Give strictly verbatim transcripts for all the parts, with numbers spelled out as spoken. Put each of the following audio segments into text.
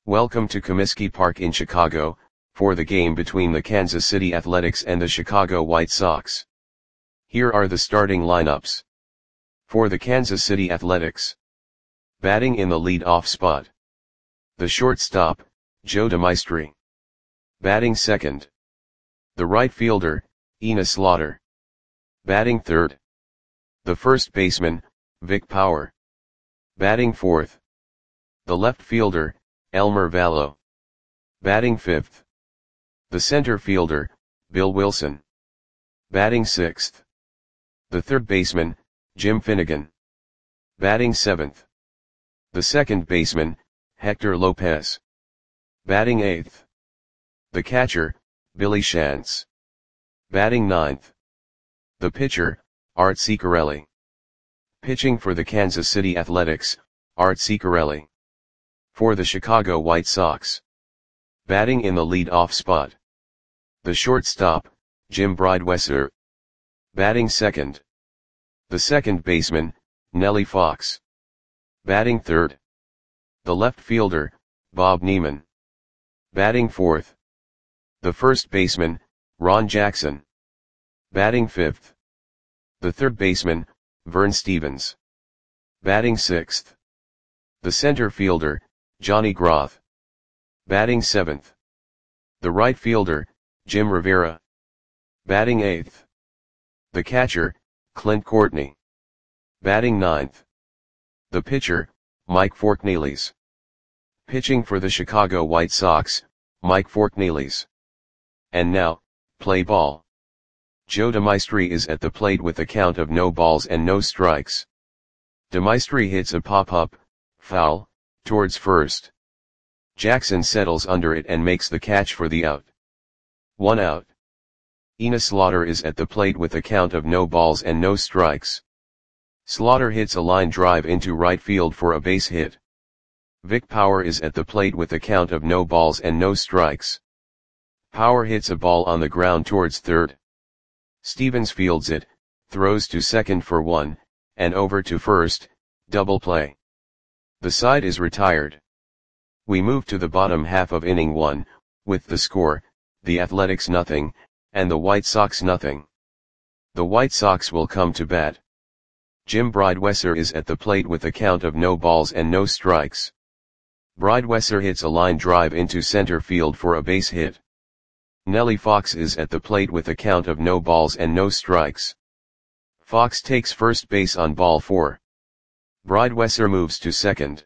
Welcome to Comiskey Park in Chicago, for the game between the Kansas City Athletics and the Chicago White Sox. Here are the starting lineups. For the Kansas City Athletics. Batting in the lead-off spot. The shortstop, Joe DeMaestri. Batting second. The right fielder, Enos Slaughter. Batting third. The first baseman, Vic Power. Batting fourth. The left fielder, Elmer Vallo. Batting fifth. The center fielder, Bill Wilson. Batting sixth. The third baseman, Jim Finnegan. Batting seventh. The second baseman, Hector Lopez. Batting eighth. The catcher, Billy Shantz. Batting ninth. The pitcher, Art Ciccarelli. Pitching for the Kansas City Athletics, Art Ciccarelli. For the Chicago White Sox. Batting in the lead-off spot. The shortstop, Jim Breidwesser. Batting second. The second baseman, Nellie Fox. Batting third. The left fielder, Bob Neiman. Batting fourth. The first baseman, Ron Jackson. Batting fifth. The third baseman, Vern Stephens. Batting sixth. The center fielder, Johnny Groth. Batting seventh. The right fielder, Jim Rivera. Batting eighth. The catcher, Clint Courtney. Batting ninth. The pitcher, Mike Forknelis. Pitching for the Chicago White Sox, Mike Forknelis. And now, play ball. Joe DeMaestri is at the plate with a count of no balls and no strikes. DeMaestri hits a pop-up, foul, towards first. Jackson settles under it and makes the catch for the out. One out. Enos Slaughter is at the plate with a count of no balls and no strikes. Slaughter hits a line drive into right field for a base hit. Vic Power is at the plate with a count of no balls and no strikes. Power hits a ball on the ground towards third. Stephens fields it, throws to second for one, and over to first, double play. The side is retired. We move to the bottom half of inning one, with the score, the Athletics nothing, and the White Sox nothing. The White Sox will come to bat. Jim Breidwesser is at the plate with a count of no balls and no strikes. Breidwesser hits a line drive into center field for a base hit. Nellie Fox is at the plate with a count of no balls and no strikes. Fox takes first base on ball four. Breidwesser moves to second.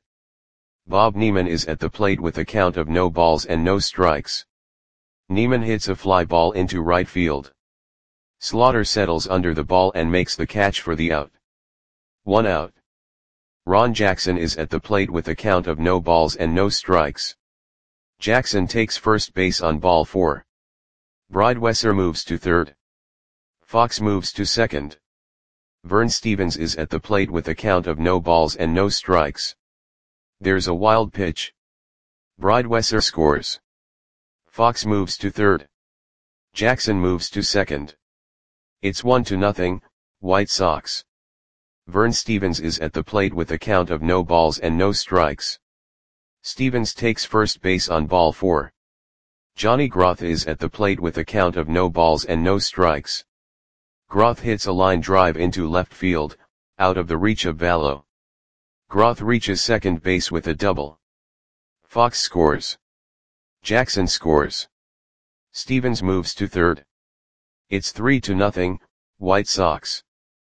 Bob Neiman is at the plate with a count of no balls and no strikes. Neiman hits a fly ball into right field. Slaughter settles under the ball and makes the catch for the out. One out. Ron Jackson is at the plate with a count of no balls and no strikes. Jackson takes first base on ball four. Breidwesser moves to third. Fox moves to second. Vern Stephens is at the plate with a count of no balls and no strikes. There's a wild pitch. Breidwesser scores. Fox moves to third. Jackson moves to second. It's one to nothing, White Sox. Vern Stephens is at the plate with a count of no balls and no strikes. Stephens takes first base on ball four. Johnny Groth is at the plate with a count of no balls and no strikes. Groth hits a line drive into left field, out of the reach of Vallo. Groth reaches second base with a double. Fox scores. Jackson scores. Stephens moves to third. It's three to nothing, White Sox.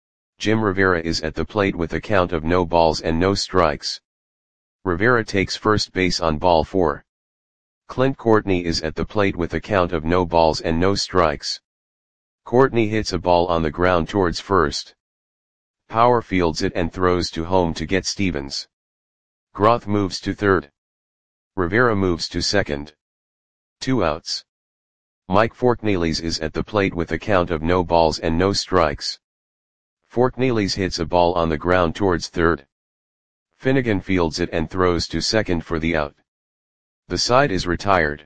Jim Rivera is at the plate with a count of no balls and no strikes. Rivera takes first base on ball four. Clint Courtney is at the plate with a count of no balls and no strikes. Courtney hits a ball on the ground towards first. Power fields it and throws to home to get Stephens. Groth moves to third. Rivera moves to second. Two outs. Mike Forknelis is at the plate with a count of no balls and no strikes. Forknelis hits a ball on the ground towards third. Finnegan fields it and throws to second for the out. The side is retired.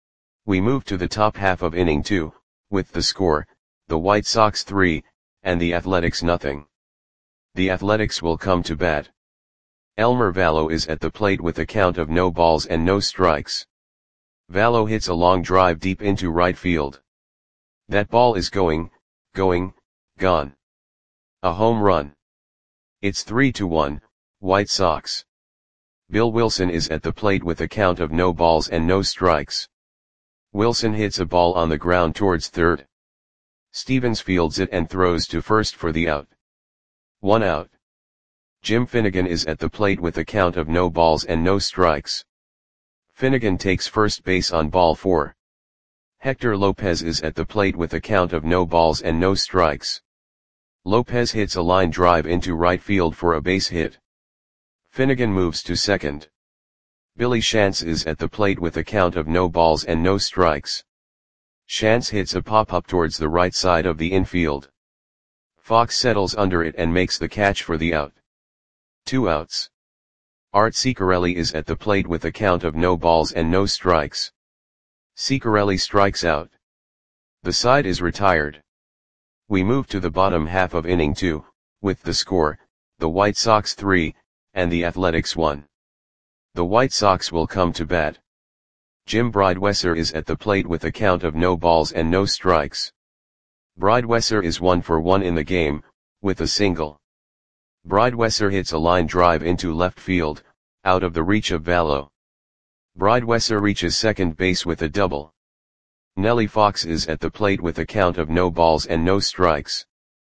We move to the top half of inning two, with the score, the White Sox three, and the Athletics nothing. The Athletics will come to bat. Elmer Valo is at the plate with a count of no balls and no strikes. Valo hits a long drive deep into right field. That ball is going, going, gone. A home run. It's three to one, White Sox. Bill Wilson is at the plate with a count of no balls and no strikes. Wilson hits a ball on the ground towards third. Stevens fields it and throws to first for the out. One out. Jim Finnegan is at the plate with a count of no balls and no strikes. Finnegan takes first base on ball four. Hector Lopez is at the plate with a count of no balls and no strikes. Lopez hits a line drive into right field for a base hit. Finnegan moves to second. Billy Shantz is at the plate with a count of no balls and no strikes. Shantz hits a pop-up towards the right side of the infield. Fox settles under it and makes the catch for the out. Two outs. Art Ciccarelli is at the plate with a count of no balls and no strikes. Ciccarelli strikes out. The side is retired. We move to the bottom half of inning two, with the score, the White Sox three, and the Athletics one. The White Sox will come to bat. Jim Bridewesser is at the plate with a count of no balls and no strikes. Bridewesser is one for one in the game, with a single. Bridewesser hits a line drive into left field, out of the reach of Valo. Bridewesser reaches second base with a double. Nellie Fox is at the plate with a count of no balls and no strikes.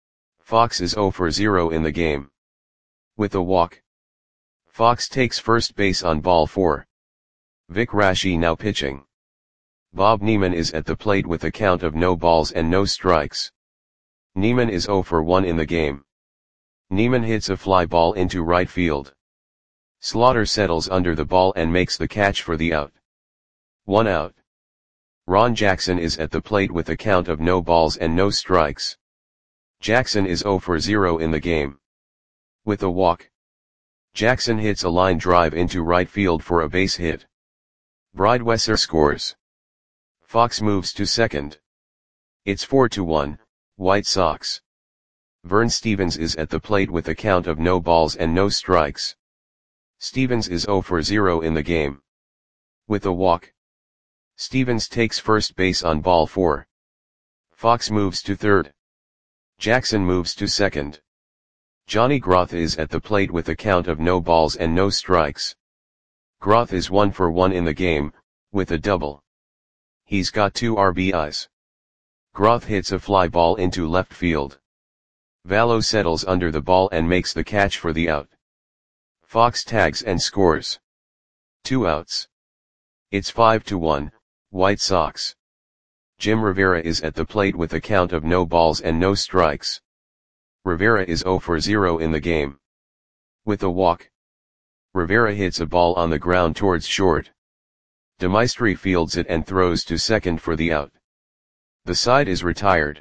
Fox is zero for zero in the game. With a walk. Fox takes first base on ball four. Vic Raschi now pitching. Bob Neiman is at the plate with a count of no balls and no strikes. Neiman is zero for one in the game. Neiman hits a fly ball into right field. Slaughter settles under the ball and makes the catch for the out. One out. Ron Jackson is at the plate with a count of no balls and no strikes. Jackson is zero for zero in the game. With a walk. Jackson hits a line drive into right field for a base hit. Bridewesser scores. Fox moves to second. It's four to one, White Sox. Vern Stevens is at the plate with a count of no balls and no strikes. Stevens is zero for zero in the game. With a walk. Stevens takes first base on ball four. Fox moves to third. Jackson moves to second. Johnny Groth is at the plate with a count of no balls and no strikes. Groth is one for one in the game, with a double. He's got two R B Is. Groth hits a fly ball into left field. Valo settles under the ball and makes the catch for the out. Fox tags and scores. Two outs. It's five to one, White Sox. Jim Rivera is at the plate with a count of no balls and no strikes. Rivera is zero for zero in the game. With a walk. Rivera hits a ball on the ground towards short. DeMaestri fields it and throws to second for the out. The side is retired.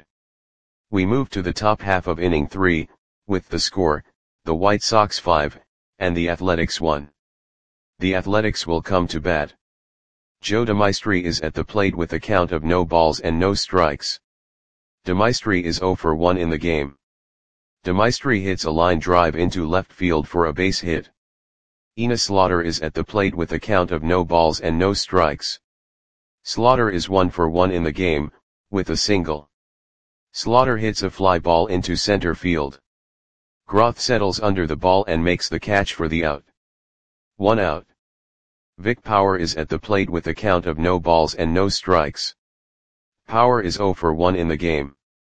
We move to the top half of inning three, with the score, the White Sox five, and the Athletics one. The Athletics will come to bat. Joe DeMaestri is at the plate with a count of no balls and no strikes. DeMaestri is zero for one in the game. DeMaestri hits a line drive into left field for a base hit. Enos Slaughter is at the plate with a count of no balls and no strikes. Slaughter is one for one in the game, with a single. Slaughter hits a fly ball into center field. Groth settles under the ball and makes the catch for the out. One out. Vic Power is at the plate with a count of no balls and no strikes. Power is zero for one in the game.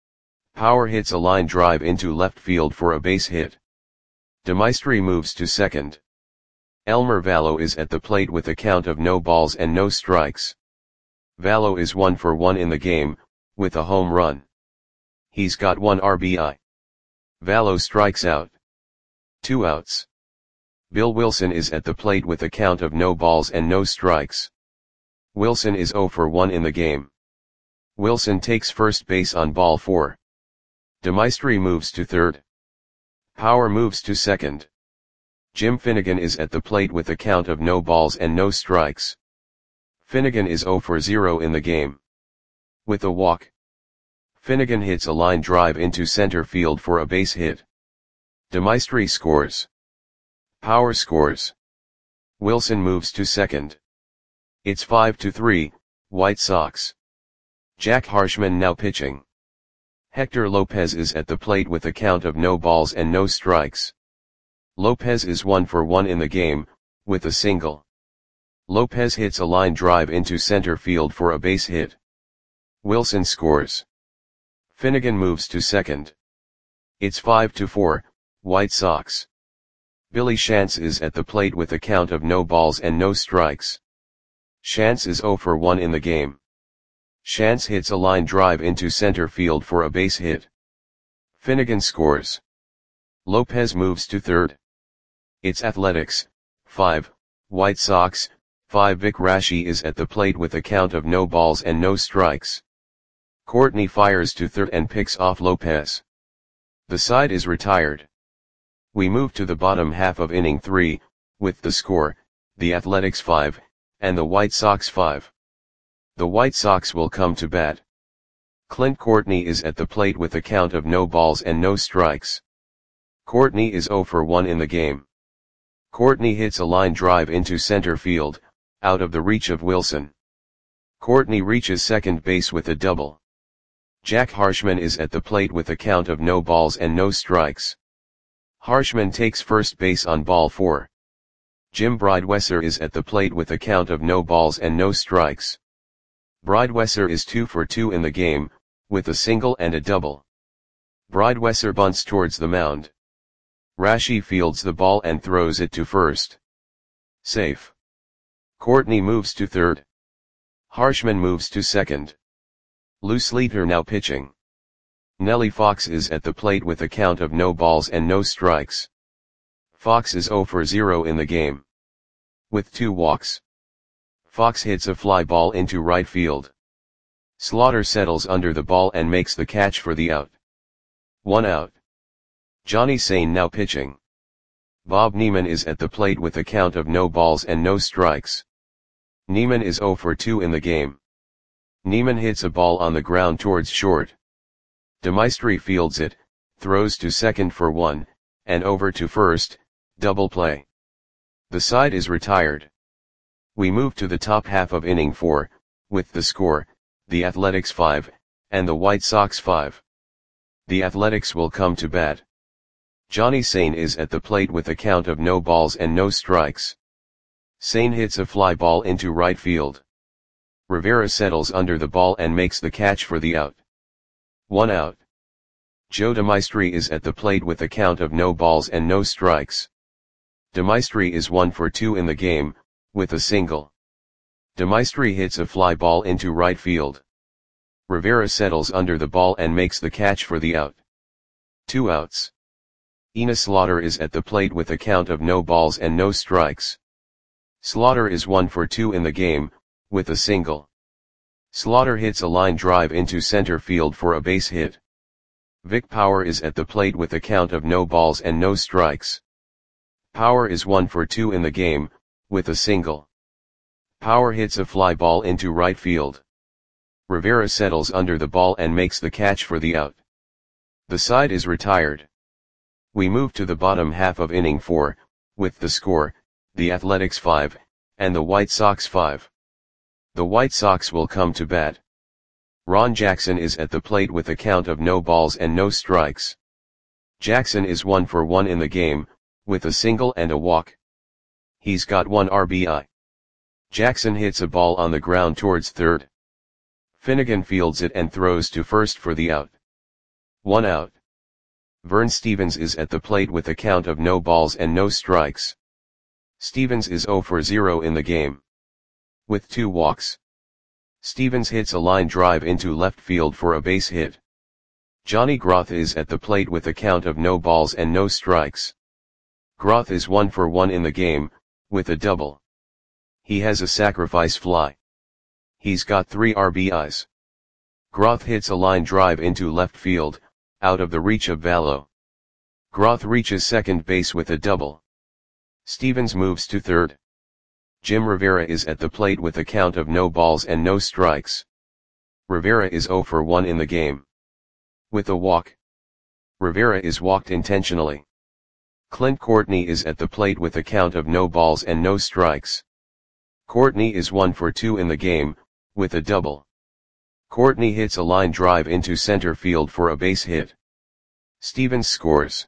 Power hits a line drive into left field for a base hit. DeMaestri moves to second. Elmer Valo is at the plate with a count of no balls and no strikes. Valo is one for one in the game, with a home run. He's got one R B I. Valo strikes out. Two outs. Bill Wilson is at the plate with a count of no balls and no strikes. Wilson is zero for one in the game. Wilson takes first base on ball four. DeMaestri moves to third. Power moves to second. Jim Finnegan is at the plate with a count of no balls and no strikes. Finnegan is zero for zero in the game. With a walk. Finnegan hits a line drive into center field for a base hit. DeMaestri scores. Power scores. Wilson moves to second. It's five to three, White Sox. Jack Harshman now pitching. Hector Lopez is at the plate with a count of no balls and no strikes. Lopez is one for one in the game, with a single. Lopez hits a line drive into center field for a base hit. Wilson scores. Finnegan moves to second. It's five to four, White Sox. Billy Shantz is at the plate with a count of no balls and no strikes. Shantz is zero for one in the game. Shantz hits a line drive into center field for a base hit. Finnegan scores. Lopez moves to third. It's Athletics, five, White Sox, five. Vic Raschi is at the plate with a count of no balls and no strikes. Courtney fires to third and picks off Lopez. The side is retired. We move to the bottom half of inning three, with the score, the Athletics five, and the White Sox five. The White Sox will come to bat. Clint Courtney is at the plate with a count of no balls and no strikes. Courtney is zero for one in the game. Courtney hits a line drive into center field, out of the reach of Wilson. Courtney reaches second base with a double. Jack Harshman is at the plate with a count of no balls and no strikes. Harshman takes first base on ball four. Jim Bridewesser is at the plate with a count of no balls and no strikes. Bridewesser is two for two in the game, with a single and a double. Bridewesser bunts towards the mound. Raschi fields the ball and throws it to first. Safe. Courtney moves to third. Harshman moves to second. Lou Sleeter now pitching. Nellie Fox is at the plate with a count of no balls and no strikes. Fox is zero for zero in the game. With two walks. Fox hits a fly ball into right field. Slaughter settles under the ball and makes the catch for the out. One out. Johnny Sain now pitching. Bob Neiman is at the plate with a count of no balls and no strikes. Neiman is zero for two in the game. Neiman hits a ball on the ground towards short. DeMaestri fields it, throws to second for one, and over to first, double play. The side is retired. We move to the top half of inning four, with the score, the Athletics five, and the White Sox five. The Athletics will come to bat. Johnny Sain is at the plate with a count of no balls and no strikes. Sain hits a fly ball into right field. Rivera settles under the ball and makes the catch for the out. One out. Joe DeMaestri is at the plate with a count of no balls and no strikes. DeMaestri is one for two in the game, with a single. DeMaestri hits a fly ball into right field. Rivera settles under the ball and makes the catch for the out. Two outs. Enos Slaughter is at the plate with a count of no balls and no strikes. Slaughter is one for two in the game, with a single. Slaughter hits a line drive into center field for a base hit. Vic Power is at the plate with a count of no balls and no strikes. Power is one for two in the game, with a single. Power hits a fly ball into right field. Rivera settles under the ball and makes the catch for the out. The side is retired. We move to the bottom half of inning four, with the score, the Athletics five, and the White Sox five. The White Sox will come to bat. Ron Jackson is at the plate with a count of no balls and no strikes. Jackson is one for one in the game, with a single and a walk. He's got one R B I. Jackson hits a ball on the ground towards third. Finnegan fields it and throws to first for the out. One out. Vern Stevens is at the plate with a count of no balls and no strikes. Stevens is zero for zero in the game. With two walks. Stevens hits a line drive into left field for a base hit. Johnny Groth is at the plate with a count of no balls and no strikes. Groth is one for one in the game, with a double. He has a sacrifice fly. He's got three R B Is. Groth hits a line drive into left field, out of the reach of Vallo. Groth reaches second base with a double. Stevens moves to third. Jim Rivera is at the plate with a count of no balls and no strikes. Rivera is zero for one in the game. With a walk. Rivera is walked intentionally. Clint Courtney is at the plate with a count of no balls and no strikes. Courtney is one for two in the game, with a double. Courtney hits a line drive into center field for a base hit. Stevens scores.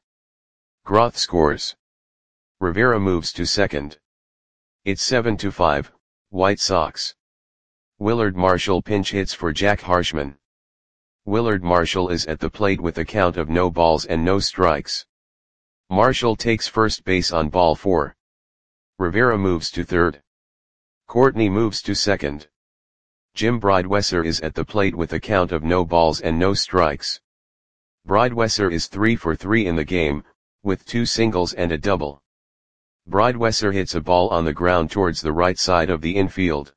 Groth scores. Rivera moves to second. It's seven to five, White Sox. Willard Marshall pinch hits for Jack Harshman. Willard Marshall is at the plate with a count of no balls and no strikes. Marshall takes first base on ball four. Rivera moves to third. Courtney moves to second. Jim Bridewesser is at the plate with a count of no balls and no strikes. Bridewesser is three for three in the game, with two singles and a double. Bridewesser hits a ball on the ground towards the right side of the infield.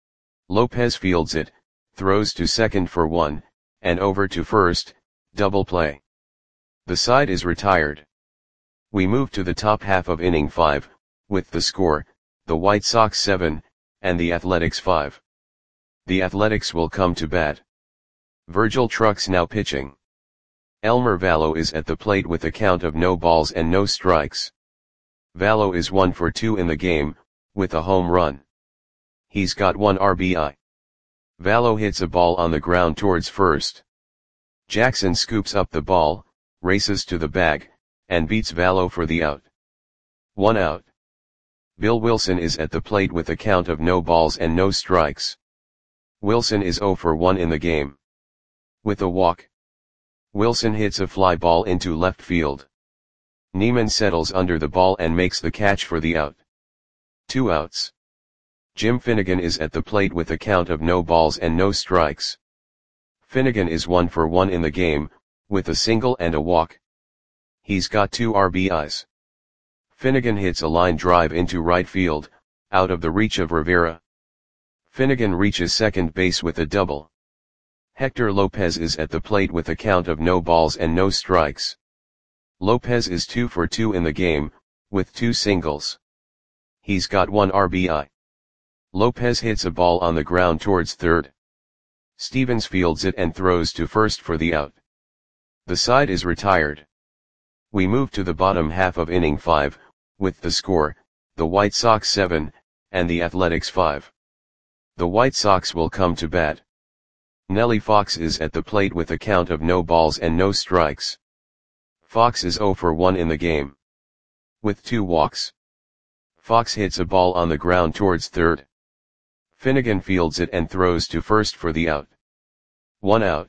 Lopez fields it, throws to second for one, and over to first, double play. The side is retired. We move to the top half of inning five, with the score, the White Sox seven, and the Athletics five. The Athletics will come to bat. Virgil Trucks now pitching. Elmer Vallo is at the plate with a count of no balls and no strikes. Vallo is one for two in the game, with a home run. He's got one R B I. Vallo hits a ball on the ground towards first. Jackson scoops up the ball, races to the bag, and beats Vallo for the out. One out. Bill Wilson is at the plate with a count of no balls and no strikes. Wilson is zero for one in the game. With a walk. Wilson hits a fly ball into left field. Neiman settles under the ball and makes the catch for the out. Two outs. Jim Finnegan is at the plate with a count of no balls and no strikes. Finnegan is one for one in the game, with a single and a walk. He's got two R B Is. Finnegan hits a line drive into right field, out of the reach of Rivera. Finnegan reaches second base with a double. Hector Lopez is at the plate with a count of no balls and no strikes. Lopez is two for two in the game, with two singles. He's got one R B I. Lopez hits a ball on the ground towards third. Stevens fields it and throws to first for the out. The side is retired. We move to the bottom half of inning five, with the score, the White Sox seven, and the Athletics five. The White Sox will come to bat. Nellie Fox is at the plate with a count of no balls and no strikes. Fox is zero for one in the game. With two walks. Fox hits a ball on the ground towards third. Finnegan fields it and throws to first for the out. One out.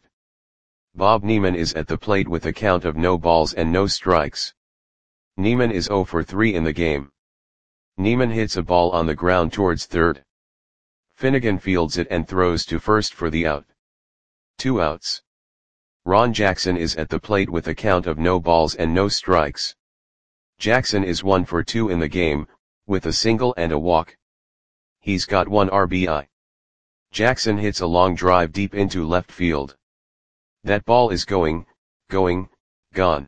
Bob Neiman is at the plate with a count of no balls and no strikes. Neiman is zero for three in the game. Neiman hits a ball on the ground towards third. Finnegan fields it and throws to first for the out. Two outs. Ron Jackson is at the plate with a count of no balls and no strikes. Jackson is one for two in the game, with a single and a walk. He's got one R B I. Jackson hits a long drive deep into left field. That ball is going, going, gone.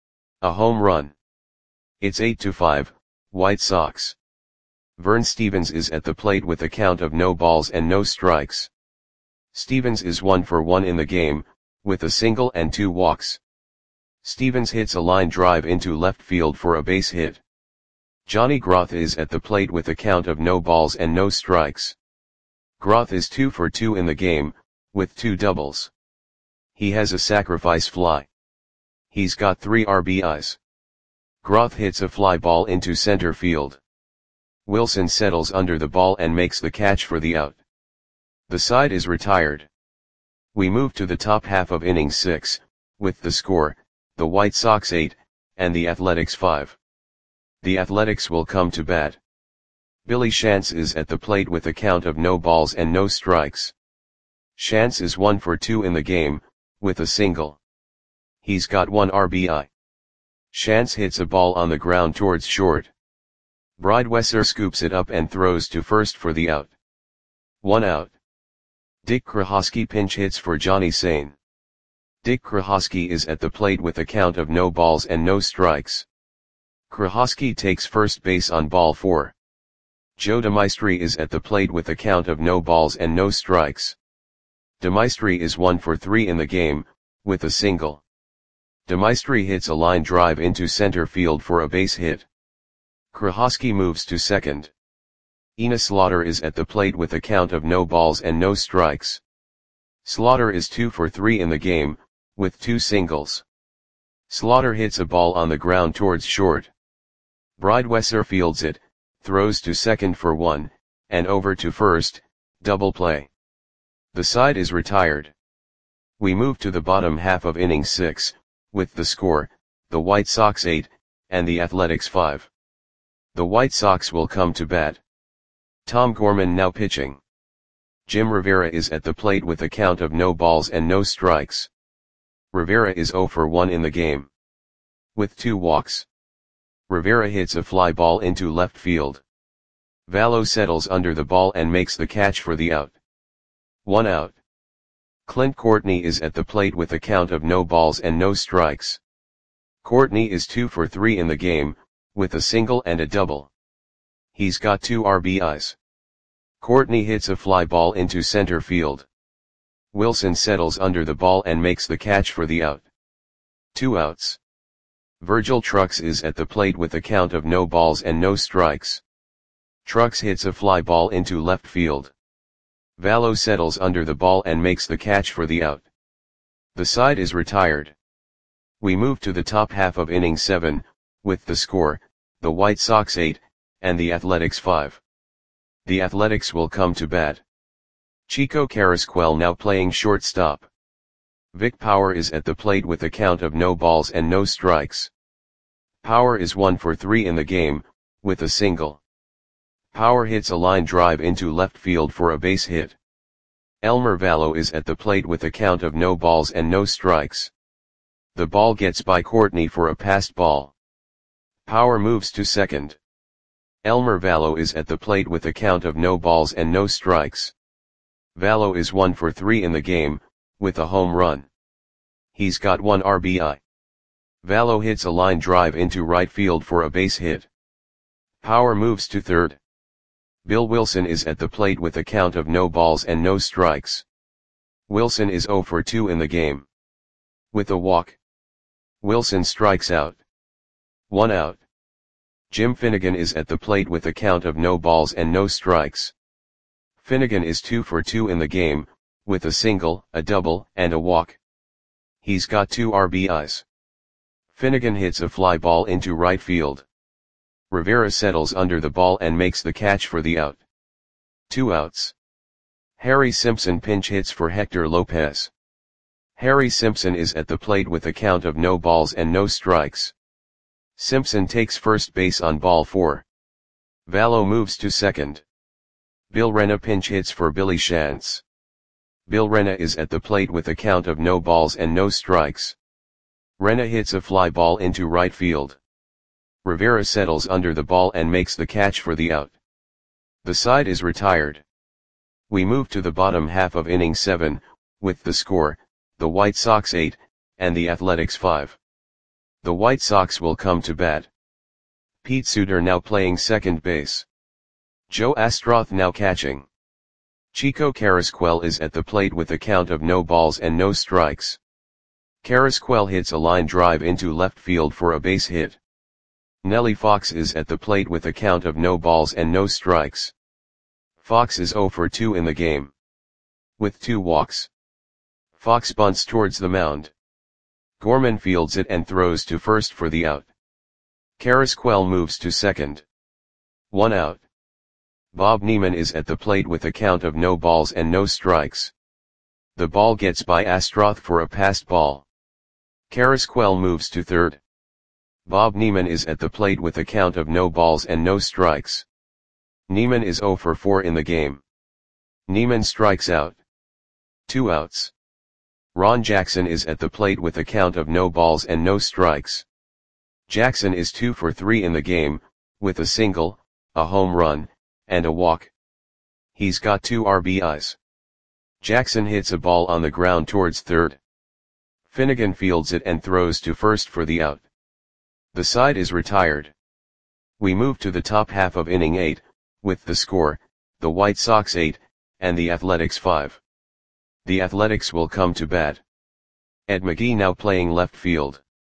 A home run. It's eight to five, White Sox. Vern Stevens is at the plate with a count of no balls and no strikes. Stevens is one for one in the game, with a single and two walks. Stevens hits a line drive into left field for a base hit. Johnny Groth is at the plate with a count of no balls and no strikes. Groth is two for two in the game, with two doubles. He has a sacrifice fly. He's got three R B Is. Groth hits a fly ball into center field. Wilson settles under the ball and makes the catch for the out. The side is retired. We move to the top half of inning six, with the score, the White Sox eight, and the Athletics five. The Athletics will come to bat. Billy Shantz is at the plate with a count of no balls and no strikes. Shantz is one for two in the game, with a single. He's got one R B I. Shantz hits a ball on the ground towards short. Bridewesser scoops it up and throws to first for the out. One out. Dick Krahosky pinch hits for Johnny Sane. Dick Krahosky is at the plate with a count of no balls and no strikes. Krahosky takes first base on ball four. Joe DeMaestri is at the plate with a count of no balls and no strikes. DeMaestri is one for three in the game, with a single. Demaistre hits a line drive into center field for a base hit. Krahosky moves to second. Ina Slaughter is at the plate with a count of no balls and no strikes. Slaughter is two for three in the game, with two singles. Slaughter hits a ball on the ground towards short. Breidwesser fields it, throws to second for one, and over to first, double play. The side is retired. We move to the bottom half of inning six, with the score, the White Sox eight, and the Athletics five. The White Sox will come to bat. Tom Gorman now pitching. Jim Rivera is at the plate with a count of no balls and no strikes. Rivera is zero for one in the game. With two walks. Rivera hits a fly ball into left field. Vallo settles under the ball and makes the catch for the out. One out. Clint Courtney is at the plate with a count of no balls and no strikes. Courtney is two for three in the game, with a single and a double. He's got two R B Is. Courtney hits a fly ball into center field. Wilson settles under the ball and makes the catch for the out. Two outs. Virgil Trucks is at the plate with a count of no balls and no strikes. Trucks hits a fly ball into left field. Vallo settles under the ball and makes the catch for the out. The side is retired. We move to the top half of inning seven, with the score, the White Sox eight, and the Athletics five. The Athletics will come to bat. Chico Carrasquel now playing shortstop. Vic Power is at the plate with a count of no balls and no strikes. Power is one for three in the game, with a single. Power hits a line drive into left field for a base hit. Elmer Vallo is at the plate with a count of no balls and no strikes. The ball gets by Courtney for a passed ball. Power moves to second. Elmer Vallo is at the plate with a count of no balls and no strikes. Vallo is one for three in the game, with a home run. He's got one R B I. Vallo hits a line drive into right field for a base hit. Power moves to third. Bill Wilson is at the plate with a count of no balls and no strikes. Wilson is zero for two in the game. With a walk. Wilson strikes out. One out. Jim Finnegan is at the plate with a count of no balls and no strikes. Finnegan is two for two in the game, with a single, a double, and a walk. He's got two R B Is. Finnegan hits a fly ball into right field. Rivera settles under the ball and makes the catch for the out. Two outs. Harry Simpson pinch hits for Hector Lopez. Harry Simpson is at the plate with a count of no balls and no strikes. Simpson takes first base on ball four. Vallo moves to second. Bill Rena pinch hits for Billy Shantz. Bill Rena is at the plate with a count of no balls and no strikes. Rena hits a fly ball into right field. Rivera settles under the ball and makes the catch for the out. The side is retired. We move to the bottom half of inning seven, with the score, the White Sox eight, and the Athletics five. The White Sox will come to bat. Pete Suter now playing second base. Joe Astroth now catching. Chico Carrasquel is at the plate with a count of no balls and no strikes. Carrasquel hits a line drive into left field for a base hit. Nellie Fox is at the plate with a count of no balls and no strikes. Fox is zero for two in the game. With two walks. Fox bunts towards the mound. Gorman fields it and throws to first for the out. Carrasquel moves to second. One out. Bob Neiman is at the plate with a count of no balls and no strikes. The ball gets by Astroth for a passed ball. Carrasquel moves to third. Bob Neiman is at the plate with a count of no balls and no strikes. Neiman is zero for four in the game. Neiman strikes out. Two outs. Ron Jackson is at the plate with a count of no balls and no strikes. Jackson is two for three in the game, with a single, a home run, and a walk. He's got two R B Is. Jackson hits a ball on the ground towards third. Finnegan fields it and throws to first for the out. The side is retired. We move to the top half of inning eight, with the score, the White Sox eight, and the Athletics five. The Athletics will come to bat. Ed McGee now playing left field.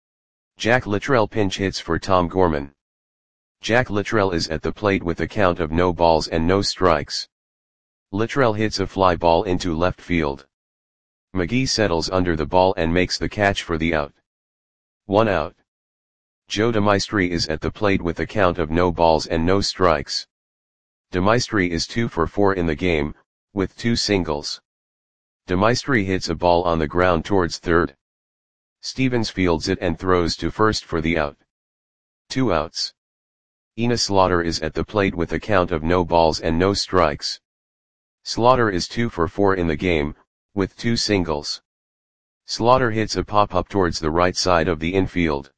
Jack Littrell pinch hits for Tom Gorman. Jack Littrell is at the plate with a count of no balls and no strikes. Littrell hits a fly ball into left field. McGee settles under the ball and makes the catch for the out. One out. Joe DeMaestri is at the plate with a count of no balls and no strikes. DeMaestri is two for four in the game, with two singles. DeMaestri hits a ball on the ground towards third. Stevens fields it and throws to first for the out. Two outs. Enos Slaughter is at the plate with a count of no balls and no strikes. Slaughter is two for four in the game, with two singles. Slaughter hits a pop-up towards the right side of the infield.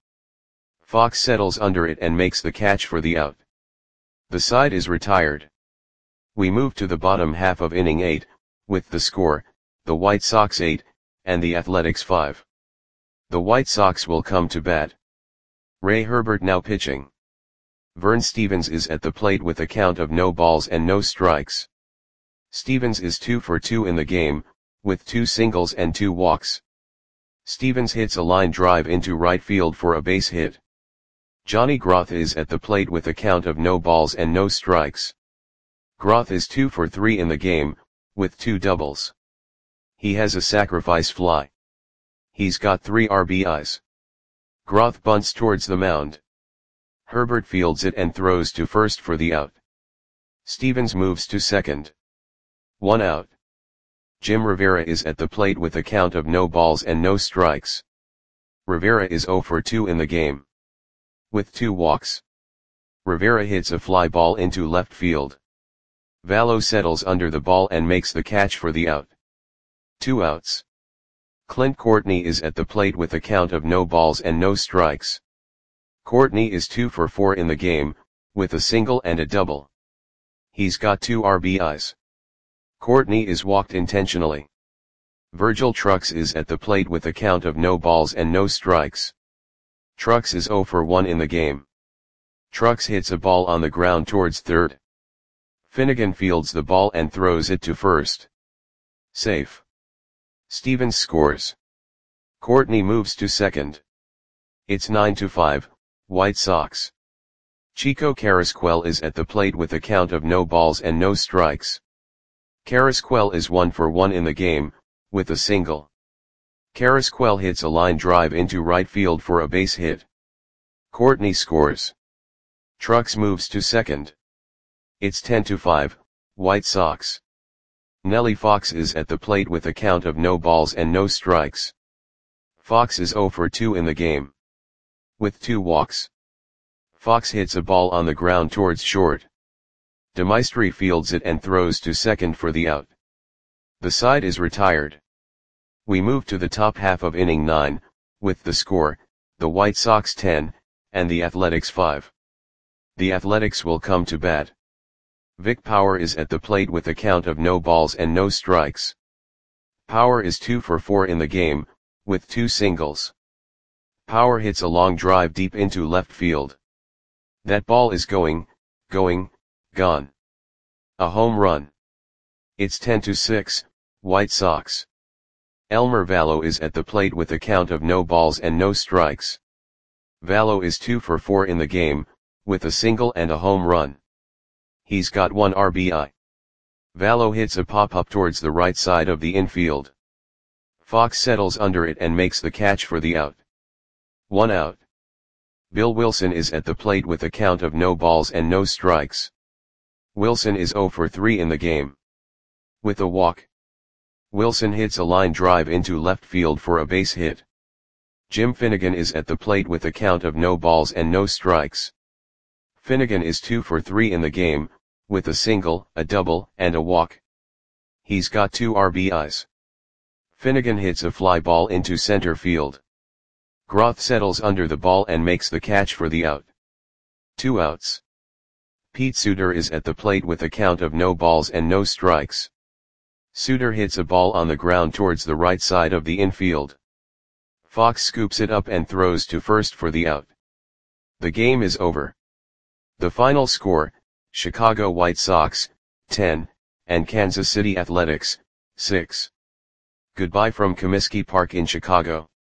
Fox settles under it and makes the catch for the out. The side is retired. We move to the bottom half of inning eight, with the score, the White Sox eight, and the Athletics five. The White Sox will come to bat. Ray Herbert now pitching. Vern Stevens is at the plate with a count of no balls and no strikes. Stevens is two for two in the game, with two singles and two walks. Stevens hits a line drive into right field for a base hit. Johnny Groth is at the plate with a count of no balls and no strikes. Groth is two for three in the game, with two doubles. He has a sacrifice fly. He's got three R B Is. Groth bunts towards the mound. Herbert fields it and throws to first for the out. Stevens moves to second. One out. Jim Rivera is at the plate with a count of no balls and no strikes. Rivera is zero for two in the game, with two walks. Rivera hits a fly ball into left field. Vallo settles under the ball and makes the catch for the out. Two outs. Clint Courtney is at the plate with a count of no balls and no strikes. Courtney is two for four in the game, with a single and a double. He's got two R B Is. Courtney is walked intentionally. Virgil Trucks is at the plate with a count of no balls and no strikes. Trucks is zero for one in the game. Trucks hits a ball on the ground towards third. Finnegan fields the ball and throws it to first. Safe. Stevens scores. Courtney moves to second. It's nine to five, White Sox. Chico Carrasquel is at the plate with a count of no balls and no strikes. Carrasquel is one for one in the game, with a single. Carrasquel hits a line drive into right field for a base hit. Courtney scores. Trucks moves to second. It's ten to five, White Sox. Nellie Fox is at the plate with a count of no balls and no strikes. Fox is zero for two in the game, with two walks. Fox hits a ball on the ground towards short. DeMaestri fields it and throws to second for the out. The side is retired. We move to the top half of inning nine, with the score, the White Sox ten, and the Athletics five. The Athletics will come to bat. Vic Power is at the plate with a count of no balls and no strikes. Power is two for four in the game, with two singles. Power hits a long drive deep into left field. That ball is going, going, gone. A home run. It's ten to six, White Sox. Elmer Vallo is at the plate with a count of no balls and no strikes. Vallo is two for four in the game, with a single and a home run. He's got one R B I. Vallo hits a pop-up towards the right side of the infield. Fox settles under it and makes the catch for the out. One out. Bill Wilson is at the plate with a count of no balls and no strikes. Wilson is zero for three in the game, with a walk. Wilson hits a line drive into left field for a base hit. Jim Finnegan is at the plate with a count of no balls and no strikes. Finnegan is two for three in the game, with a single, a double, and a walk. He's got two R B Is. Finnegan hits a fly ball into center field. Groth settles under the ball and makes the catch for the out. Two outs. Pete Suter is at the plate with a count of no balls and no strikes. Suter hits a ball on the ground towards the right side of the infield. Fox scoops it up and throws to first for the out. The game is over. The final score, Chicago White Sox, ten, and Kansas City Athletics, six. Goodbye from Comiskey Park in Chicago.